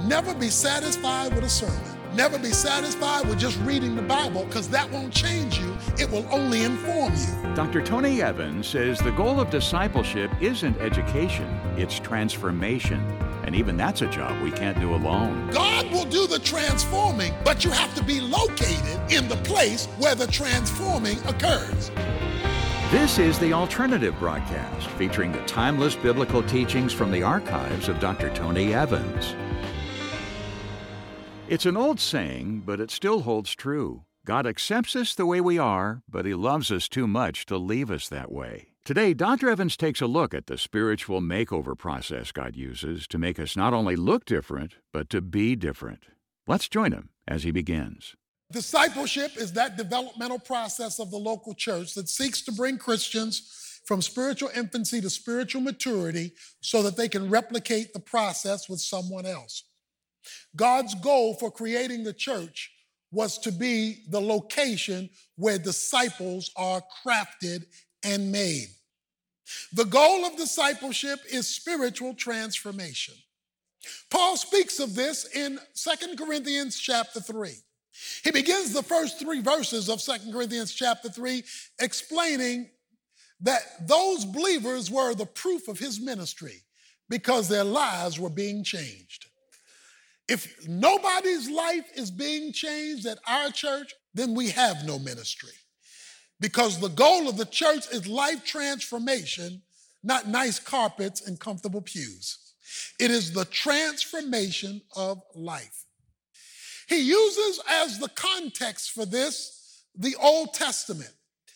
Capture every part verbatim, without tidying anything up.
Never be satisfied with a sermon. Never be satisfied with just reading the Bible, because that won't change you. It will only inform you. Doctor Tony Evans says the goal of discipleship isn't education, it's transformation. And even that's a job we can't do alone. God will do the transforming, but you have to be located in the place where the transforming occurs. This is The Alternative Broadcast, featuring the timeless biblical teachings from the archives of Doctor Tony Evans. It's an old saying, but it still holds true. God accepts us the way we are, but He loves us too much to leave us that way. Today, Doctor Evans takes a look at the spiritual makeover process God uses to make us not only look different, but to be different. Let's join him as he begins. Discipleship is that developmental process of the local church that seeks to bring Christians from spiritual infancy to spiritual maturity so that they can replicate the process with someone else. God's goal for creating the church was to be the location where disciples are crafted and made. The goal of discipleship is spiritual transformation. Paul speaks of this in Second Corinthians chapter three. He begins the first three verses of Second Corinthians chapter three explaining that those believers were the proof of his ministry because their lives were being changed. If nobody's life is being changed at our church, then we have no ministry. Because the goal of the church is life transformation, not nice carpets and comfortable pews. It is the transformation of life. He uses as the context for this the Old Testament.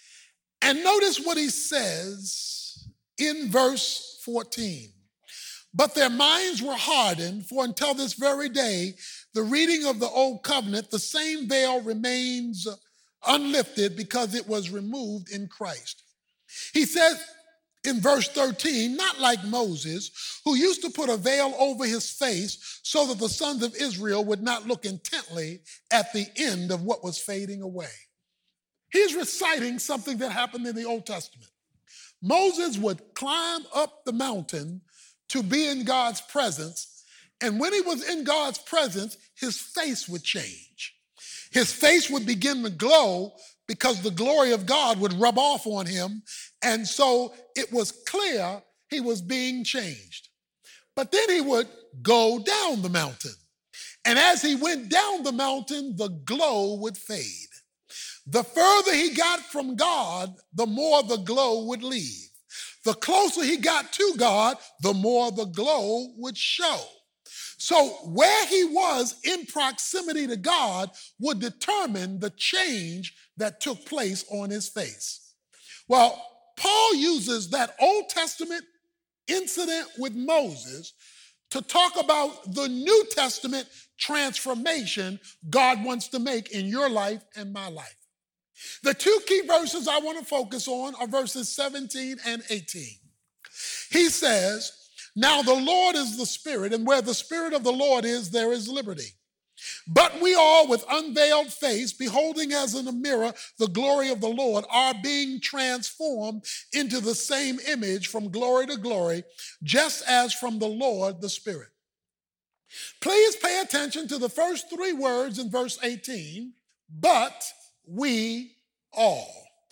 And notice what he says in verse fourteen. But their minds were hardened, for until this very day, the reading of the Old Covenant, the same veil remains unlifted because it was removed in Christ. He says in verse thirteen, not like Moses, who used to put a veil over his face so that the sons of Israel would not look intently at the end of what was fading away. He's reciting something that happened in the Old Testament. Moses would climb up the mountain to be in God's presence, and when he was in God's presence, his face would change. His face would begin to glow because the glory of God would rub off on him, and so it was clear he was being changed. But then he would go down the mountain, and as he went down the mountain, the glow would fade. The further he got from God, the more the glow would leave. The closer he got to God, the more the glow would show. So where he was in proximity to God would determine the change that took place on his face. Well, Paul uses that Old Testament incident with Moses to talk about the New Testament transformation God wants to make in your life and my life. The two key verses I want to focus on are verses seventeen and eighteen. He says, now the Lord is the Spirit, and where the Spirit of the Lord is, there is liberty. But we all, with unveiled face, beholding as in a mirror the glory of the Lord, are being transformed into the same image from glory to glory, just as from the Lord the Spirit. Please pay attention to the first three words in verse eighteen, but we all.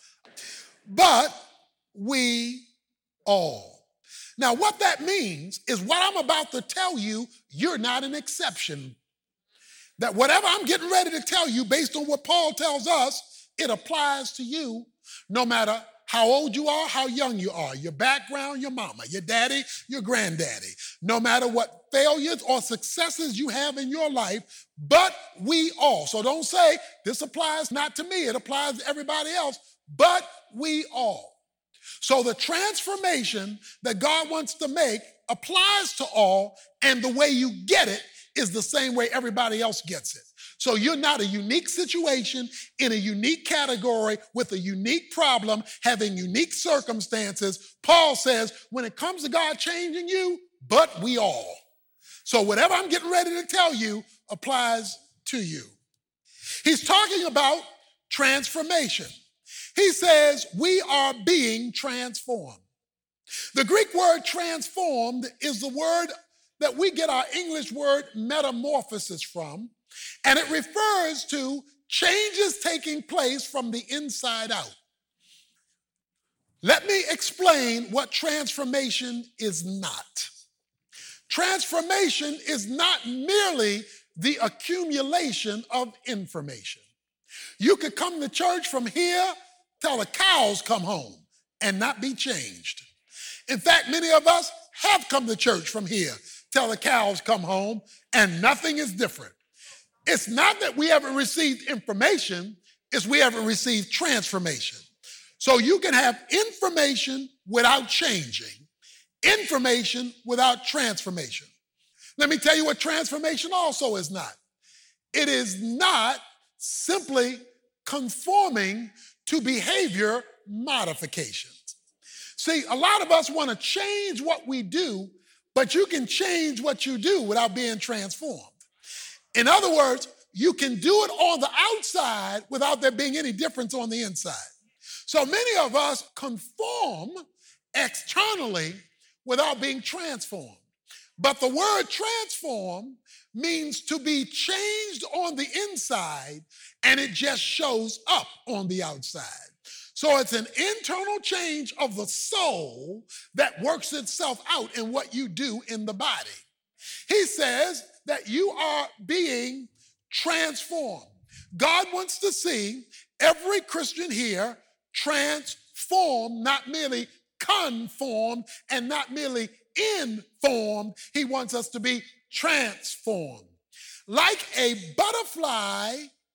But we all. Now, what that means is what I'm about to tell you, you're not an exception. That whatever I'm getting ready to tell you, based on what Paul tells us, it applies to you no matter how old you are, how young you are, your background, your mama, your daddy, your granddaddy, no matter what failures or successes you have in your life, but we all. So don't say, this applies not to me, it applies to everybody else, but we all. So the transformation that God wants to make applies to all, and the way you get it is the same way everybody else gets it. So you're not a unique situation in a unique category with a unique problem, having unique circumstances. Paul says, when it comes to God changing you, but we all. So whatever I'm getting ready to tell you applies to you. He's talking about transformation. He says, we are being transformed. The Greek word transformed is the word that we get our English word metamorphosis from, and it refers to changes taking place from the inside out. Let me explain what transformation is not. Transformation is not merely the accumulation of information. You could come to church from here till the cows come home and not be changed. In fact, many of us have come to church from here till the cows come home and nothing is different. It's not that we haven't received information, it's we haven't received transformation. So you can have information without changing, information without transformation. Let me tell you what transformation also is not. It is not simply conforming to behavior modifications. See, a lot of us want to change what we do, but you can change what you do without being transformed. In other words, you can do it on the outside without there being any difference on the inside. So many of us conform externally without being transformed. But the word transform means to be changed on the inside, and it just shows up on the outside. So it's an internal change of the soul that works itself out in what you do in the body. He says that you are being transformed. God wants to see every Christian here transformed, not merely conformed and not merely informed. He wants us to be transformed. Like a butterfly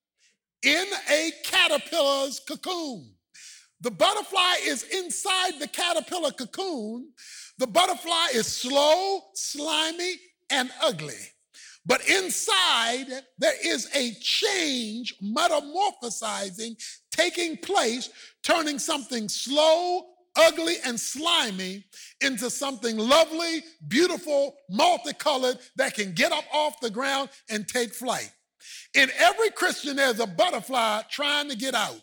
in a caterpillar's cocoon. The butterfly is inside the caterpillar cocoon. The butterfly is slow, slimy, and ugly. But inside, there is a change, metamorphosizing, taking place, turning something slow, ugly, and slimy into something lovely, beautiful, multicolored that can get up off the ground and take flight. In every Christian, there's a butterfly trying to get out.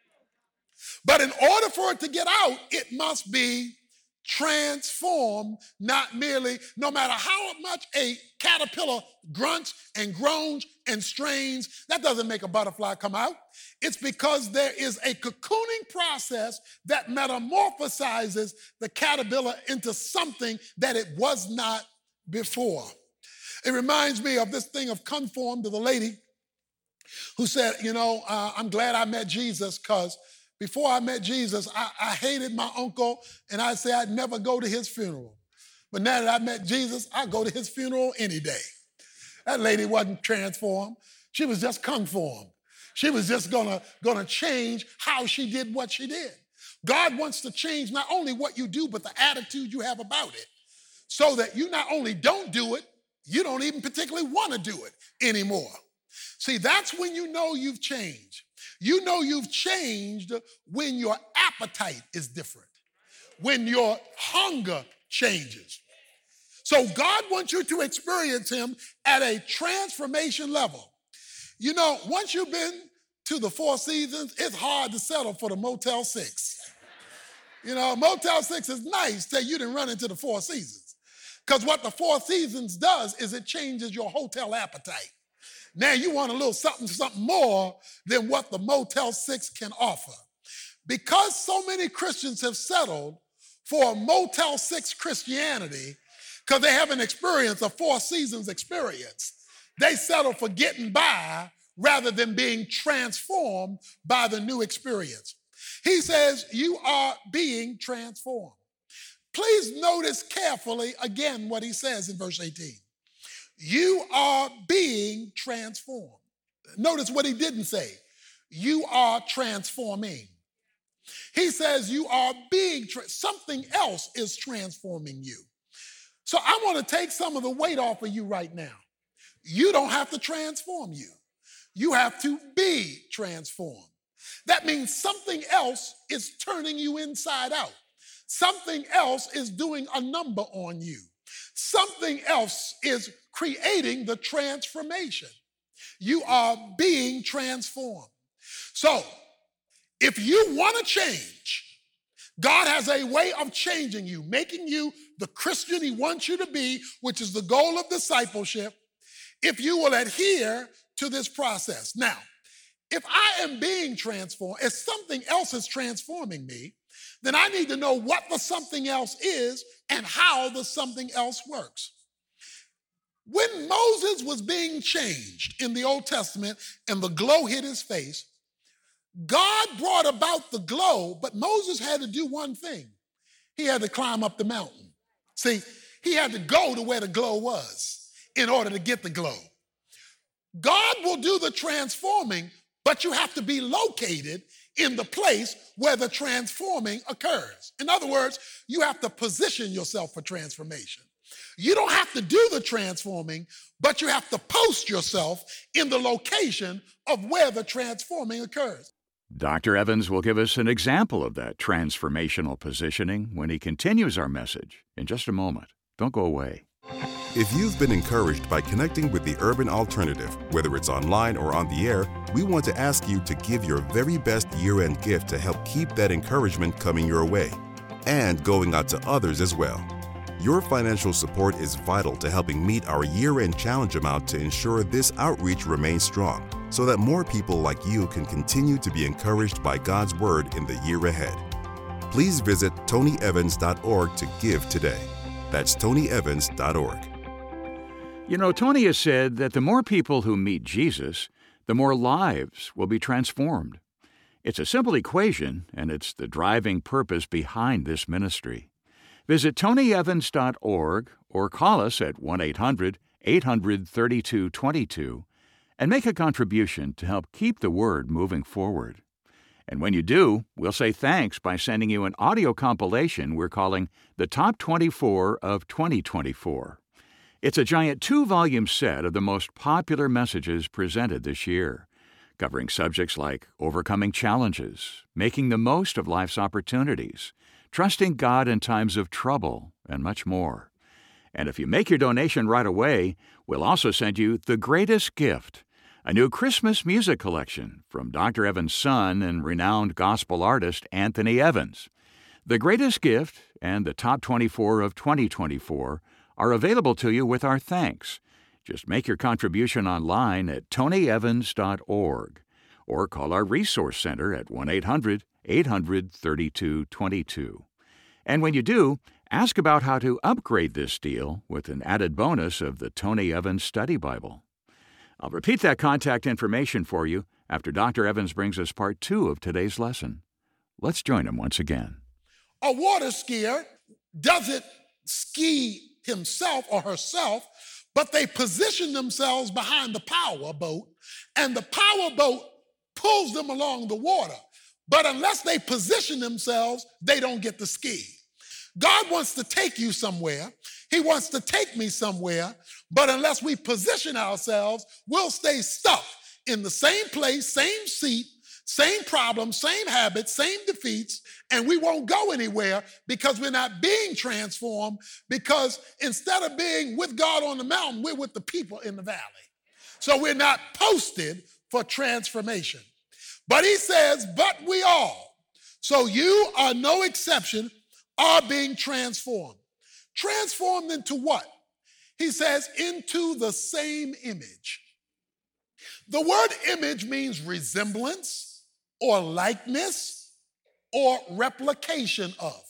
But in order for it to get out, it must be transformed, not merely, no matter how much a caterpillar grunts and groans and strains, that doesn't make a butterfly come out. It's because there is a cocooning process that metamorphosizes the caterpillar into something that it was not before. It reminds me of this thing of conform, to the lady who said, you know, uh, I'm glad I met Jesus, because before I met Jesus, I, I hated my uncle, and I'd say I'd never go to his funeral. But now that I met Jesus, I go to his funeral any day. That lady wasn't transformed. She was just conformed. She was just gonna, gonna change how she did what she did. God wants to change not only what you do, but the attitude you have about it, so that you not only don't do it, you don't even particularly want to do it anymore. See, that's when you know you've changed. You know you've changed when your appetite is different, when your hunger changes. So God wants you to experience him at a transformation level. You know, once you've been to the Four Seasons, it's hard to settle for the Motel six. You know, Motel six is nice till you didn't run into the Four Seasons. Because what the Four Seasons does is it changes your hotel appetite. Now you want a little something, something more than what the Motel six can offer. Because so many Christians have settled for a Motel six Christianity, because they haven't experienced a Four Seasons experience, they settle for getting by rather than being transformed by the new experience. He says, you are being transformed. Please notice carefully again what he says in verse eighteen. You are being transformed. Notice what he didn't say. You are transforming. He says you are being, tra- something else is transforming you. So I want to take some of the weight off of you right now. You don't have to transform you. You have to be transformed. That means something else is turning you inside out. Something else is doing a number on you. Something else is creating the transformation. You are being transformed. So, if you want to change, God has a way of changing you, making you the Christian he wants you to be, which is the goal of discipleship, if you will adhere to this process. Now, if I am being transformed, if something else is transforming me, then I need to know what the something else is and how the something else works. When Moses was being changed in the Old Testament and the glow hit his face, God brought about the glow, but Moses had to do one thing. He had to climb up the mountain. See, he had to go to where the glow was in order to get the glow. God will do the transforming, but you have to be located in the place where the transforming occurs. In other words, you have to position yourself for transformation. You don't have to do the transforming, but you have to post yourself in the location of where the transforming occurs. Doctor Evans will give us an example of that transformational positioning when he continues our message in just a moment. Don't go away. If you've been encouraged by connecting with the Urban Alternative, whether it's online or on the air, we want to ask you to give your very best year-end gift to help keep that encouragement coming your way and going out to others as well. Your financial support is vital to helping meet our year-end challenge amount to ensure this outreach remains strong, so that more people like you can continue to be encouraged by God's Word in the year ahead. Please visit tony evans dot org to give today. That's tony evans dot org. You know, Tony has said that the more people who meet Jesus, the more lives will be transformed. It's a simple equation, and it's the driving purpose behind this ministry. Visit tony evans dot org or call us at one eight hundred eight hundred thirty-two twenty-two and make a contribution to help keep the Word moving forward. And when you do, we'll say thanks by sending you an audio compilation we're calling the Top twenty-four of twenty twenty-four. It's a giant two-volume set of the most popular messages presented this year, covering subjects like overcoming challenges, making the most of life's opportunities, trusting God in times of trouble, and much more. And if you make your donation right away, we'll also send you The Greatest Gift, a new Christmas music collection from Doctor Evans' son and renowned gospel artist Anthony Evans. The Greatest Gift and the Top twenty-four of twenty twenty-four are available to you with our thanks. Just make your contribution online at tony evans dot org or call our Resource Center at one eight hundred eight hundred thirty-two twenty-two. And when you do, ask about how to upgrade this deal with an added bonus of the Tony Evans Study Bible. I'll repeat that contact information for you after Doctor Evans brings us part two of today's lesson. Let's join him once again. A water skier doesn't ski himself or herself, but they position themselves behind the power boat, and the power boat pulls them along the water. But unless they position themselves, they don't get to ski. God wants to take you somewhere. He wants to take me somewhere. But unless we position ourselves, we'll stay stuck in the same place, same seat, same problems, same habits, same defeats, and we won't go anywhere because we're not being transformed, because instead of being with God on the mountain, we're with the people in the valley. So we're not posted for transformation. But he says, but we all, so you are no exception, are being transformed. Transformed into what? He says, into the same image. The word image means resemblance or likeness or replication of.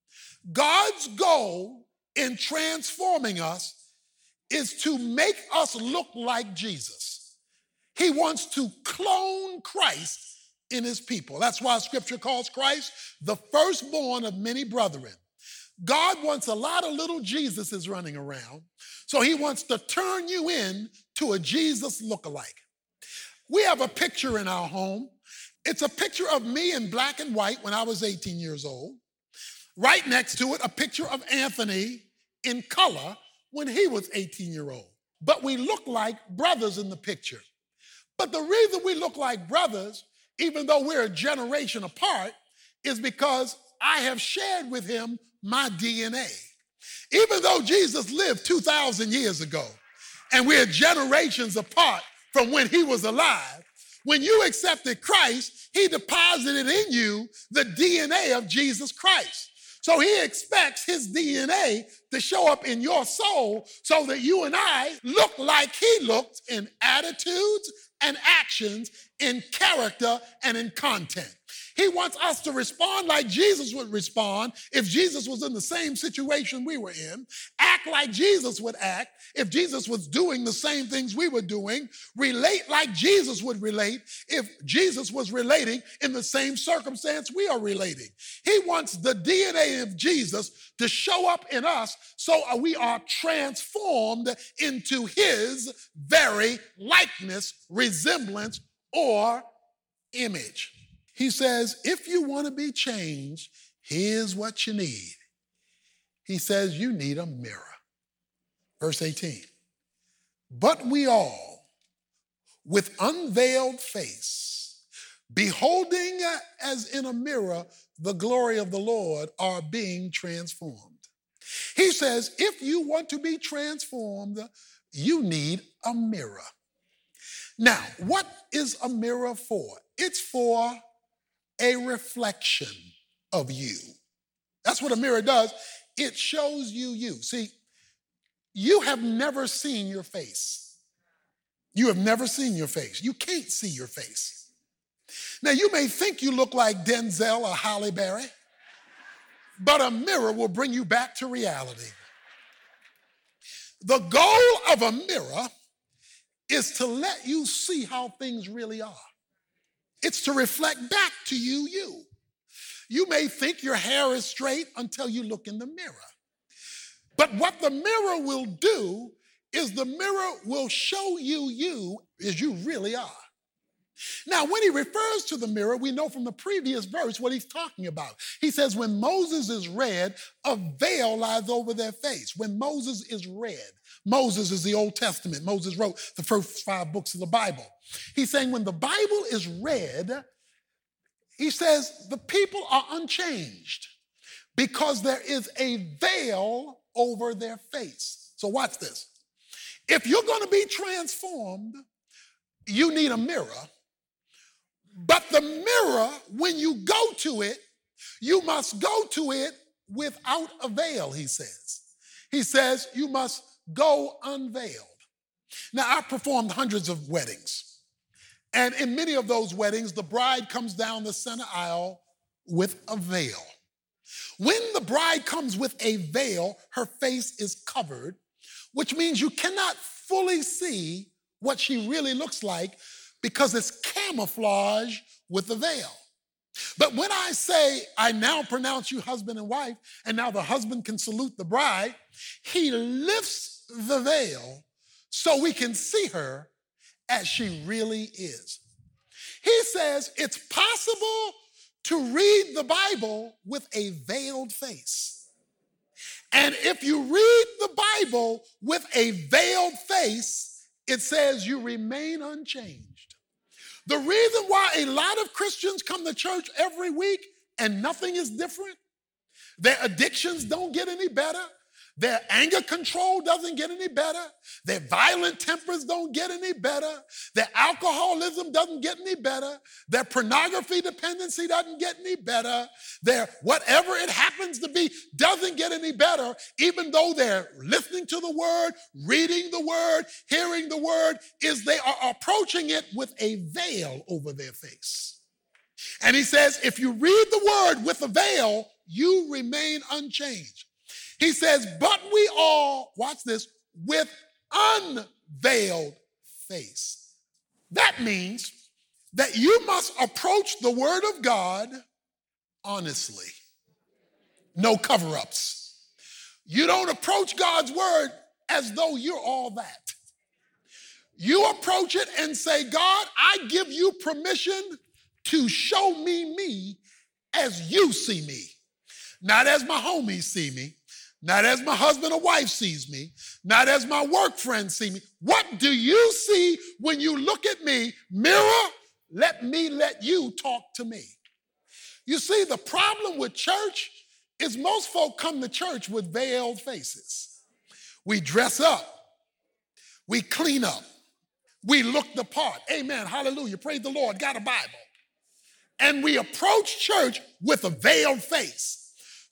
God's goal in transforming us is to make us look like Jesus. He wants to clone Christ in his people. That's why Scripture calls Christ the firstborn of many brethren. God wants a lot of little Jesuses running around, so he wants to turn you in to a Jesus lookalike. We have a picture in our home. It's a picture of me in black and white when I was eighteen years old. Right next to it, a picture of Anthony in color when he was eighteen years old. But we look like brothers in the picture. But the reason we look like brothers, even though we're a generation apart, is because I have shared with him my D N A. Even though Jesus lived two thousand years ago, and we're generations apart from when he was alive, when you accepted Christ, he deposited in you the D N A of Jesus Christ. So he expects his D N A to show up in your soul so that you and I look like he looked in attitudes and actions, in character and in content. He wants us to respond like Jesus would respond if Jesus was in the same situation we were in, act like Jesus would act if Jesus was doing the same things we were doing, relate like Jesus would relate if Jesus was relating in the same circumstance we are relating. He wants the D N A of Jesus to show up in us so we are transformed into his very likeness, resemblance, or image. He says, if you want to be changed, here's what you need. He says, you need a mirror. Verse eighteen. But we all, with unveiled face, beholding as in a mirror the glory of the Lord, are being transformed. He says, if you want to be transformed, you need a mirror. Now, what is a mirror for? It's for a reflection of you. That's what a mirror does. It shows you you. See, you have never seen your face. You have never seen your face. You can't see your face. Now, you may think you look like Denzel or Halle Berry, but a mirror will bring you back to reality. The goal of a mirror is to let you see how things really are. It's to reflect back to you, you. You may think your hair is straight until you look in the mirror. But what the mirror will do is the mirror will show you you as you really are. Now, when he refers to the mirror, we know from the previous verse what he's talking about. He says, when Moses is read, a veil lies over their face. When Moses is read, Moses is the Old Testament. Moses wrote the first five books of the Bible. He's saying when the Bible is read, he says the people are unchanged because there is a veil over their face. So watch this. If you're going to be transformed, you need a mirror. But the mirror, when you go to it, you must go to it without a veil, he says. He says you must go unveiled. Now, I've performed hundreds of weddings. And in many of those weddings, the bride comes down the center aisle with a veil. When the bride comes with a veil, her face is covered, which means you cannot fully see what she really looks like because it's camouflage with the veil. But when I say, I now pronounce you husband and wife, and now the husband can salute the bride, he lifts the veil so we can see her as she really is. He says it's possible to read the Bible with a veiled face. And if you read the Bible with a veiled face, it says you remain unchanged. The reason why a lot of Christians come to church every week and nothing is different, their addictions don't get any better, their anger control doesn't get any better, their violent tempers don't get any better, their alcoholism doesn't get any better, their pornography dependency doesn't get any better, their whatever it happens to be doesn't get any better, even though they're listening to the word, reading the word, hearing the word, is they are approaching it with a veil over their face. And he says, if you read the word with a veil, you remain unchanged. He says, but we all, watch this, with unveiled face. That means that you must approach the word of God honestly. No cover-ups. You don't approach God's word as though you're all that. You approach it and say, God, I give you permission to show me me as you see me. Not as my homies see me. Not as my husband or wife sees me, not as my work friends see me. What do you see when you look at me? Mirror, let me let you talk to me. You see, the problem with church is most folk come to church with veiled faces. We dress up, we clean up, we look the part. Amen, hallelujah, praise the Lord, got a Bible. And we approach church with a veiled face.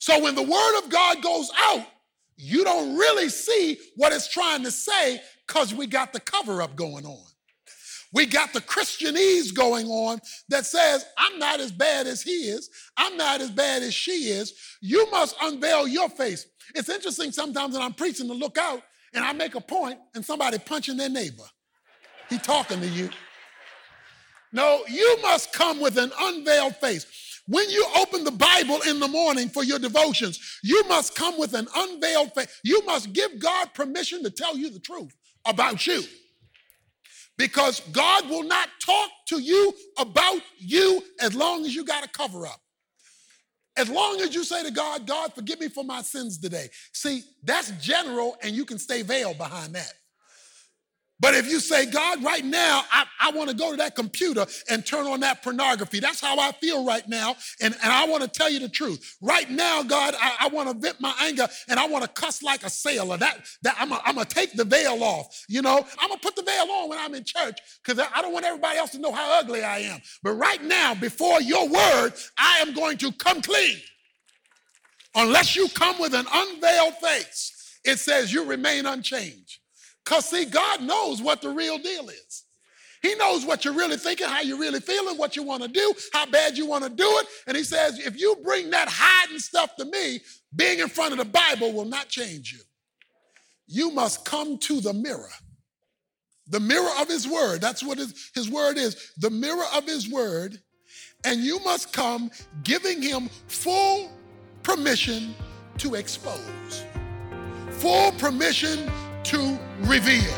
So when the word of God goes out, you don't really see what it's trying to say because we got the cover up going on. We got the Christianese going on that says, I'm not as bad as he is. I'm not as bad as she is. You must unveil your face. It's interesting sometimes when I'm preaching to look out and I make a point and somebody punching their neighbor. He talking to you. No, you must come with an unveiled face. When you open the Bible in the morning for your devotions, you must come with an unveiled face. You must give God permission to tell you the truth about you. Because God will not talk to you about you as long as you got a cover up. As long as you say to God, God, forgive me for my sins today. See, that's general and you can stay veiled behind that. But if you say, God, right now, I, I want to go to that computer and turn on that pornography. That's how I feel right now. And, and I want to tell you the truth. Right now, God, I, I want to vent my anger and I want to cuss like a sailor. That, that I'm going to take the veil off. You know, I'm going to put the veil on when I'm in church because I don't want everybody else to know how ugly I am. But right now, before your word, I am going to come clean. Unless you come with an unveiled face, it says you remain unchanged. Because, see, God knows what the real deal is. He knows what you're really thinking, how you're really feeling, what you want to do, how bad you want to do it. And he says, if you bring that hiding stuff to me, being in front of the Bible will not change you. You must come to the mirror. The mirror of his word. That's what his, his word is. The mirror of his word. And you must come giving him full permission to expose. Full permission to reveal.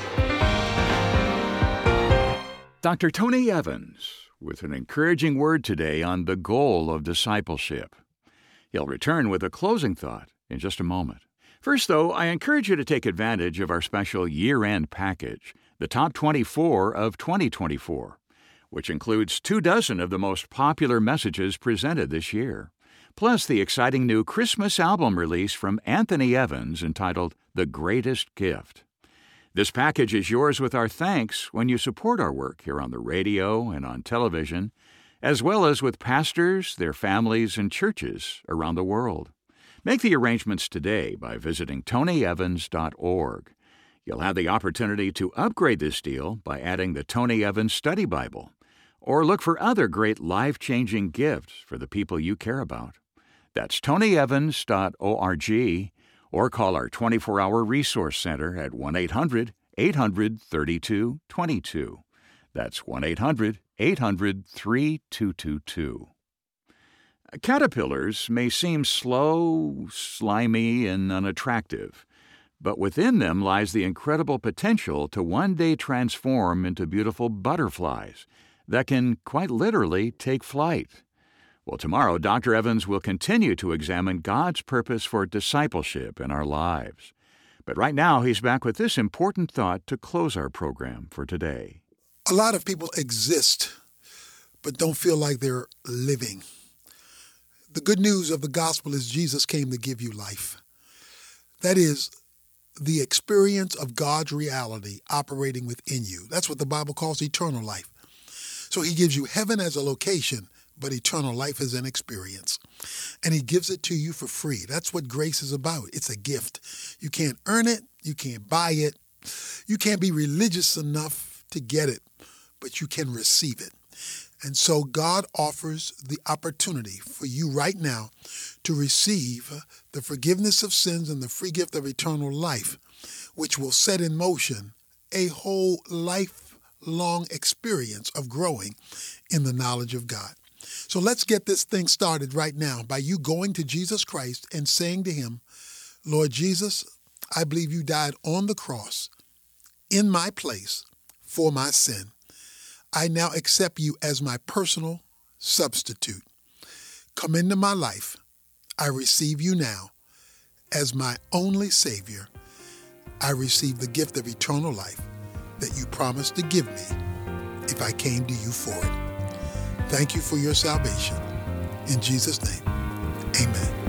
Doctor Tony Evans with an encouraging word today on the goal of discipleship. He'll return with a closing thought in just a moment. First, though, I encourage you to take advantage of our special year-end package, the Top twenty-four of twenty twenty-four, which includes two dozen of the most popular messages presented this year, plus the exciting new Christmas album release from Anthony Evans entitled The Greatest Gift. This package is yours with our thanks when you support our work here on the radio and on television, as well as with pastors, their families, and churches around the world. Make the arrangements today by visiting tony evans dot org. You'll have the opportunity to upgrade this deal by adding the Tony Evans Study Bible, or look for other great life-changing gifts for the people you care about. That's tony evans dot org, or call our twenty-four hour resource center at one eight hundred eight hundred thirty-two twenty-two. That's one eight hundred eight hundred thirty-two twenty-two. Caterpillars may seem slow, slimy, and unattractive, but within them lies the incredible potential to one day transform into beautiful butterflies that can quite literally take flight. Well, tomorrow, Doctor Evans will continue to examine God's purpose for discipleship in our lives. But right now, he's back with this important thought to close our program for today. A lot of people exist, but don't feel like they're living. The good news of the gospel is Jesus came to give you life. That is the experience of God's reality operating within you. That's what the Bible calls eternal life. So he gives you heaven as a location, but eternal life is an experience. And he gives it to you for free. That's what grace is about. It's a gift. You can't earn it. You can't buy it. You can't be religious enough to get it, but you can receive it. And so God offers the opportunity for you right now to receive the forgiveness of sins and the free gift of eternal life, which will set in motion a whole lifelong experience of growing in the knowledge of God. So let's get this thing started right now by you going to Jesus Christ and saying to him, Lord Jesus, I believe you died on the cross in my place for my sin. I now accept you as my personal substitute. Come into my life. I receive you now as my only Savior. I receive the gift of eternal life that you promised to give me if I came to you for it. Thank you for your salvation. In Jesus' name, amen.